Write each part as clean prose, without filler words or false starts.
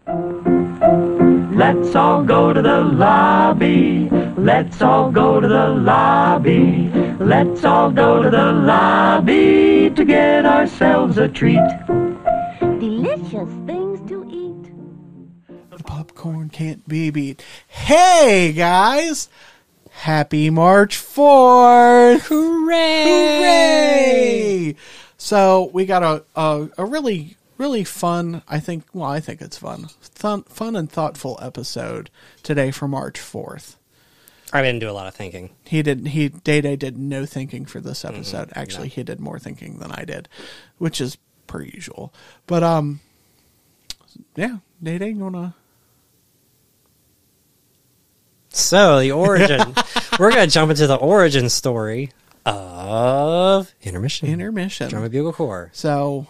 Let's all go to the lobby. Let's all go to the lobby. Let's all go to the lobby to get ourselves a treat. Delicious things to eat. The popcorn can't be beat. Hey, guys! Happy March 4th! Hooray! So, we got a really fun, I think it's fun and thoughtful episode today for March 4th. I didn't do a lot of thinking. Day-Day did no thinking for this episode. Actually, he did more thinking than I did, which is per usual. But, yeah, Day-Day, you wanna... So, the origin. We're going to jump into the origin story of Intermission. Drum and Bugle Corps. So,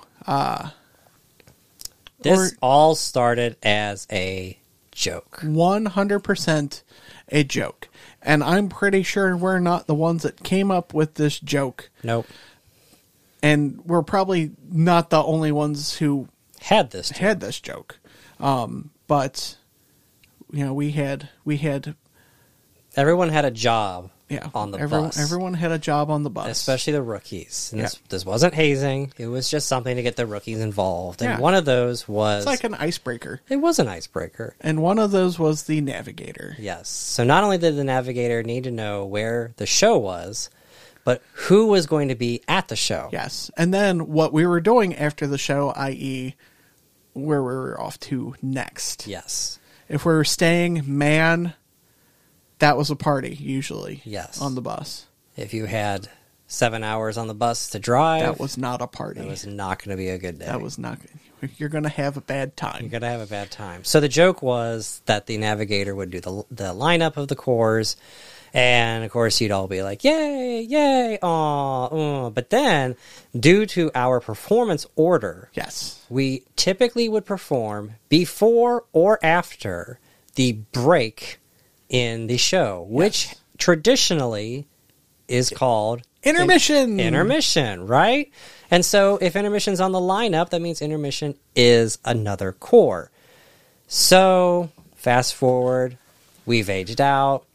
this all started as a joke. 100% a joke. And I'm pretty sure we're not the ones that came up with this joke. Nope. And we're probably not the only ones who had this joke. But, you know, we had everyone had a job yeah, on the bus. Everyone had a job on the bus. Especially the rookies. And yeah. This wasn't hazing. It was just something to get the rookies involved. And yeah. one of those was... It's like an icebreaker. It was an icebreaker. And one of those was the navigator. Yes. So not only did the navigator need to know where the show was, but who was going to be at the show. Yes. And then what we were doing after the show, i.e. where we were off to next. Yes. If we were staying, man... That was a party, usually. Yes. On the bus. If you had 7 hours on the bus to drive... That was not a party. It was not going to be a good day. That was not... You're going to have a bad time. You're going to have a bad time. So the joke was that the navigator would do the lineup of the corps, and of course you'd all be like, yay, yay, aw, But then, due to our performance order... Yes. We typically would perform before or after the break... in the show, which yes. traditionally is called intermission. Intermission, right? And so if intermission's on the lineup, that means intermission is another corps. So fast forward, we've aged out.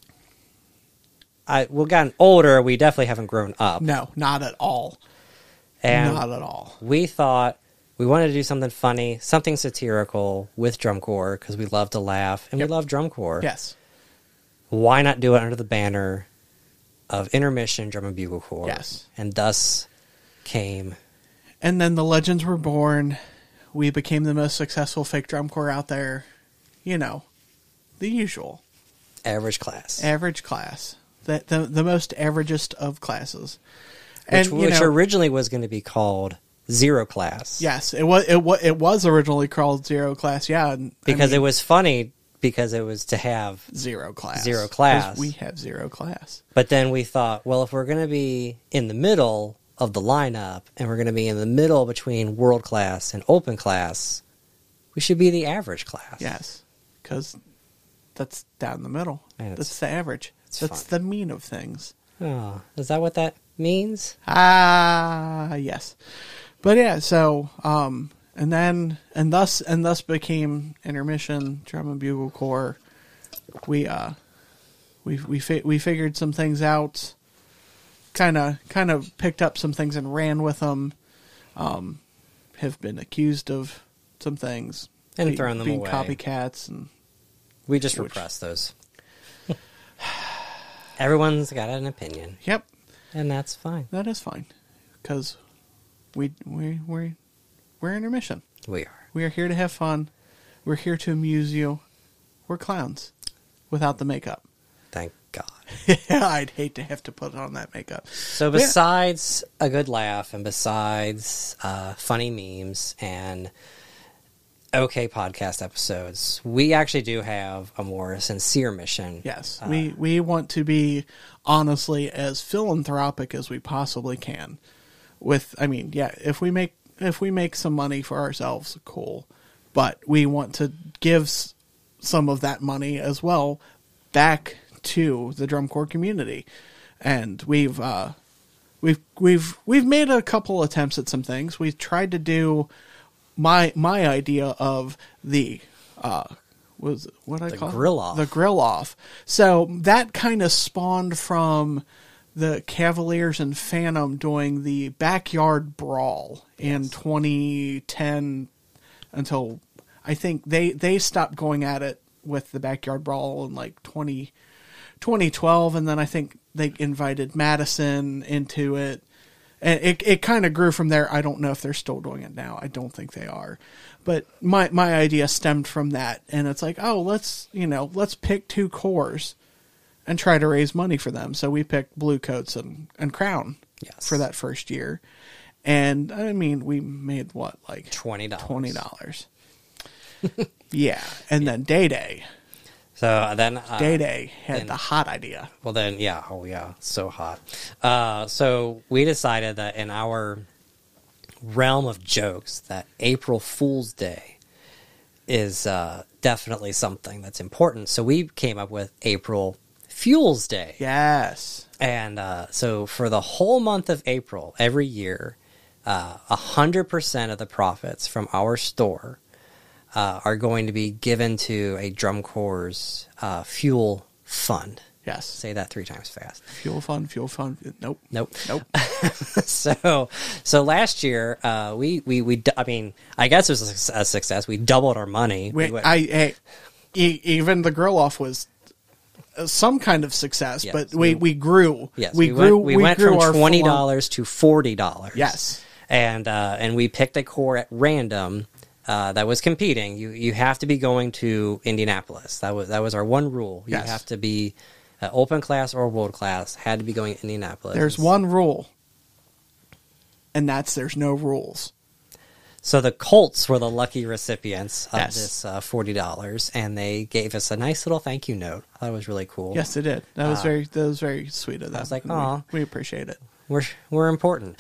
We've gotten older. We definitely haven't grown up. No, not at all. And not at all. We thought we wanted to do something funny, something satirical with drum corps because we love to laugh and yep. we love drum corps. Yes. Why not do it under the banner of Intermission Drum and Bugle Corps? Yes. And thus came... And then the legends were born. We became the most successful fake drum corps out there. You know, the usual. Average class. Average class. The most averagest of classes. Which originally was going to be called Zero Class. Yes, it was originally called Zero Class, yeah. Because it was funny... Because it was to have... Zero class. Zero class. We have zero class. But then we thought, well, if we're going to be in the middle of the lineup, and we're going to be in the middle between world class and open class, we should be the average class. Yes, because that's down the middle. And that's the average. That's the mean of things. Oh, is that what that means? Yes. But yeah, so... And thus became Intermission Drum and Bugle Corps. We figured some things out, kind of picked up some things and ran with them. Have been accused of some things and thrown them being away. Copycats, and we just repress those. Everyone's got an opinion. Yep, and that's fine. That is fine, because we're Intermission. We are. We are here to have fun. We're here to amuse you. We're clowns without the makeup. Thank God. I'd hate to have to put on that makeup. So besides a good laugh and besides funny memes and okay podcast episodes, we actually do have a more sincere mission. Yes. We want to be honestly as philanthropic as we possibly can. If we make some money for ourselves, cool. But we want to give some of that money as well back to the drum corps community. And we've made a couple attempts at some things. We've tried to do my idea of the what I call it? grill off. The grill off. So that kind of spawned from the Cavaliers and Phantom doing the backyard brawl in 2010 until I think they stopped going at it with the backyard brawl in like 2012, and then I think they invited Madison into it. And it kind of grew from there. I don't know if they're still doing it now. I don't think they are. But my idea stemmed from that. And it's like, oh, let's pick two cores and try to raise money for them. So we picked Blue Coats and Crown for that first year. And I mean, we made what, like $20. Yeah. And then Day Day. So then Day Day had the hot idea. Well, then, yeah. Oh, yeah. So hot. So we decided that in our realm of jokes, that April Fool's Day is definitely something that's important. So we came up with April Fuel's Day. Yes. And so for the whole month of April, every year, 100% of the profits from our store are going to be given to a Drum Corps fuel fund. Yes. Say that 3 times fast. Fuel fund. Nope. So last year, I mean, I guess it was a success. We doubled our money. Even the grill off was some kind of success, Yes, but we grew. Yes, we went grew from our $20 to $40. Yes. And we picked a core at random that was competing. You have to be going to Indianapolis. That was our one rule. You Yes. have to be open class or world class. Had to be going to Indianapolis. There's one rule, and that's there's no rules. So the Colts were the lucky recipients of Yes. this $40, and they gave us a nice little thank you note. I thought it was really cool. Yes, it did. That was very sweet of them. I was like, And aw. we appreciate it. We're important.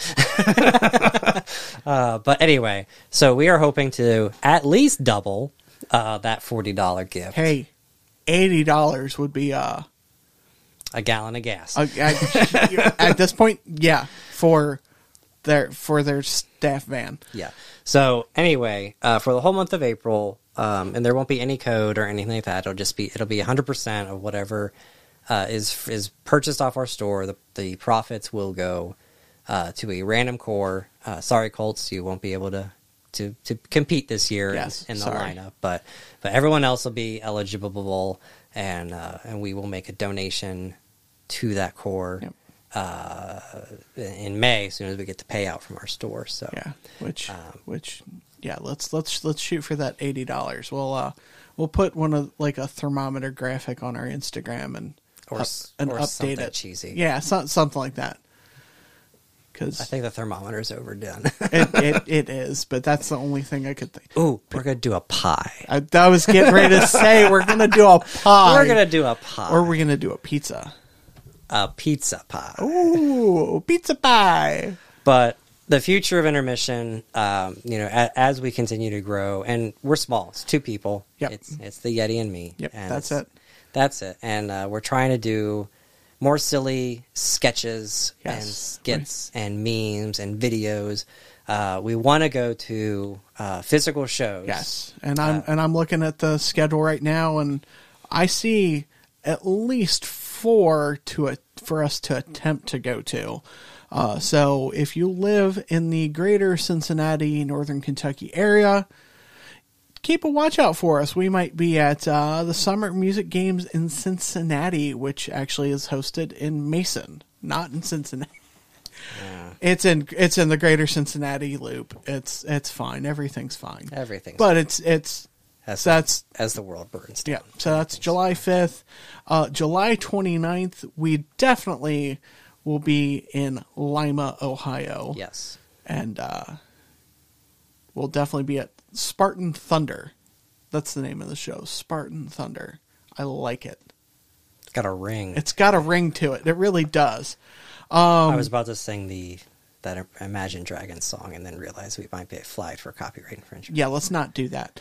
But anyway, so we are hoping to at least double that $40 gift. Hey, $80 would be A gallon of gas. at this point, yeah, for their staff van. Yeah. So anyway, for the whole month of April, and there won't be any code or anything like that. It'll be 100% of whatever is purchased off our store. The profits will go to a random core. Sorry, Colts, you won't be able to compete this year Yes, in the sorry. lineup, but everyone else will be eligible, and we will make a donation to that core. Yep. In May, as soon as we get the payout from our store. So Yeah, which let's shoot for that $80. We'll put one of like a thermometer graphic on our Instagram and update something it. cheesy. Yeah, something like that. Because I think the thermometer's overdone. it is, but that's the only thing I could think. Ooh, we're gonna do a pie. I was getting ready to say we're gonna do a pie. We're gonna do a pie, or we're gonna do a pizza. a pizza pie. Ooh, pizza pie. But the future of Intermission, as we continue to grow, and we're small. It's 2 people. Yep. It's the Yeti and me. Yep, and that's it. That's it. And we're trying to do more silly sketches and Yes. skits and memes and videos. We want to go to physical shows. Yes, and I'm looking at the schedule right now, and I see at least 4 for us to attempt to go to. So if you live in the greater Cincinnati, Northern Kentucky area, keep a watch out for us. We might be at the Summer Music Games in Cincinnati, which actually is hosted in Mason, not in Cincinnati. Yeah. It's in the greater Cincinnati loop. It's fine. Everything's fine. Everything's But it's that's as the world burns down. yeah. So that's July 5th. July 29th, we definitely will be in Lima, Ohio. Yes. And we'll definitely be at Spartan Thunder. That's the name of the show, Spartan Thunder. I like it. It's got a ring. It's got a ring to it. It really does. I was about to sing that Imagine Dragons song and then realized we might be flagged for copyright infringement. Yeah, let's not do that.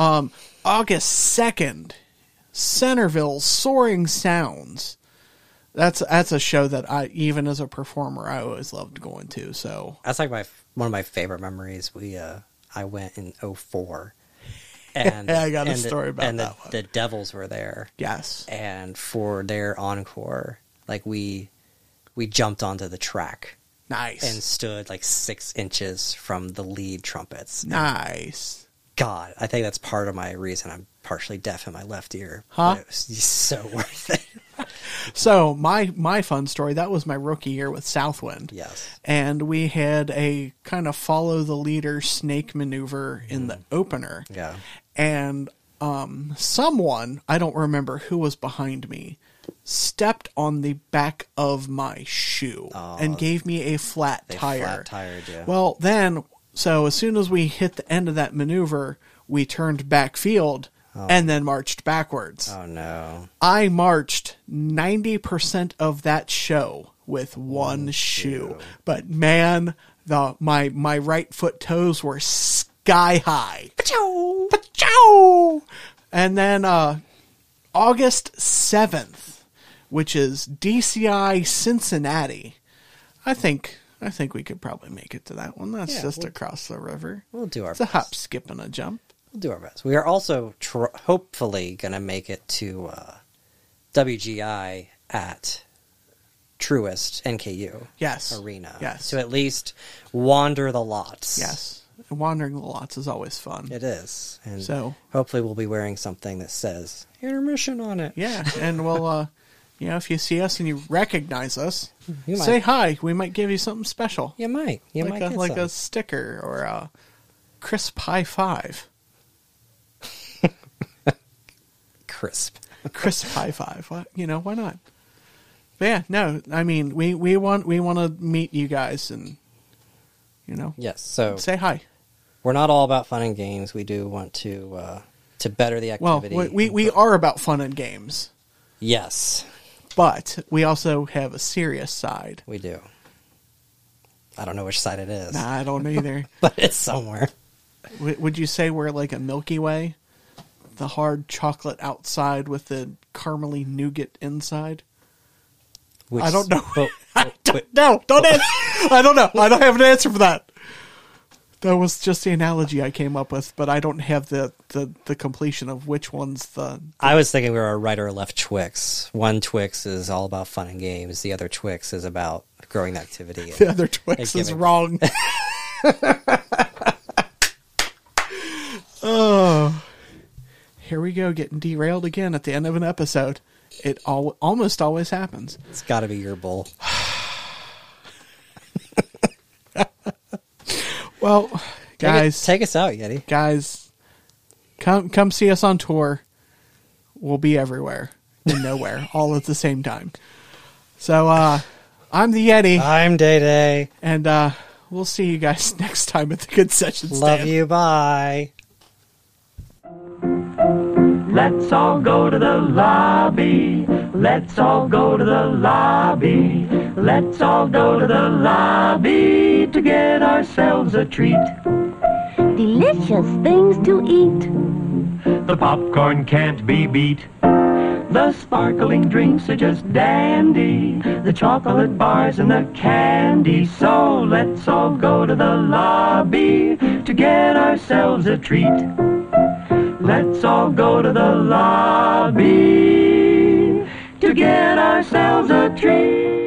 August 2nd, Centerville Soaring Sounds. That's a show that I, even as a performer, I always loved going to. So That's like one of my favorite memories. I went in '04. And I got a story about and that one. the Devils were there. Yes. And for their encore, like we jumped onto the track Nice. and stood like 6 inches from the lead trumpets. Nice. God, I think that's part of my reason I'm partially deaf in my left ear. Huh? But it was so worth it. So my fun story, that was my rookie year with Southwind. Yes. And we had a kind of follow the leader snake maneuver in the opener. Yeah. And someone, I don't remember who was behind me, stepped on the back of my shoe and gave me a flat tire. Flat-tired, yeah. Well, then, so as soon as we hit the end of that maneuver, we turned back field and then marched backwards. Oh, no. I marched 90% of that show with one shoe. But man, my right foot toes were sky high. Pachow! Pachow! And then August 7th, which is DCI Cincinnati. I think we could probably make it to that one. That's just across the river. We'll do our It's a best. hop, skip, and a jump. We'll do our best. We are also hopefully going to make it to WGI at Truist NKU Yes. Arena. Yes. To at least wander the lots. Yes. Wandering the lots is always fun. It is. And So- hopefully we'll be wearing something that says intermission on it. Yeah, and we'll, if you see us and you recognize us, You say might. hi. We might give you something special. You might. You might get like some. a sticker or a crisp high five. Crisp. Crisp high five. Why not? But yeah, no, I mean, we want to meet you guys and, Yes. So say hi. we're not all about fun and games. We do want to better the Well, activity. we are about fun and games, Yes, but we also have a serious side. we do. I don't know which side it is, Nah, I don't either. but it's somewhere. Would you say we're like a Milky Way? The hard chocolate outside with the caramely nougat inside? Which, I don't know. but- No, don't answer. I don't know. I don't have an answer for that. That was just the analogy I came up with, but I don't have the completion of which one's the... I was thinking we were a right or left Twix. One Twix is all about fun and games. The other Twix is about growing activity. The other Twix is giving- wrong. Oh, here we go, getting derailed again at the end of an episode. It almost always happens. It's got to be your bowl. Well, guys, Take us out, Yeti. guys, come see us on tour. We'll be everywhere and nowhere all at the same time. So, I'm the Yeti, I'm Day Day. and we'll see you guys next time at the concession stand. Love you. Bye. Let's all go to the lobby. Let's all go to the lobby. Let's all go to the lobby to get ourselves a treat. Delicious things to eat. The popcorn can't be beat. The sparkling drinks are just dandy. The chocolate bars and the candy. So let's all go to the lobby to get ourselves a treat. Let's all go to the lobby to get ourselves a treat.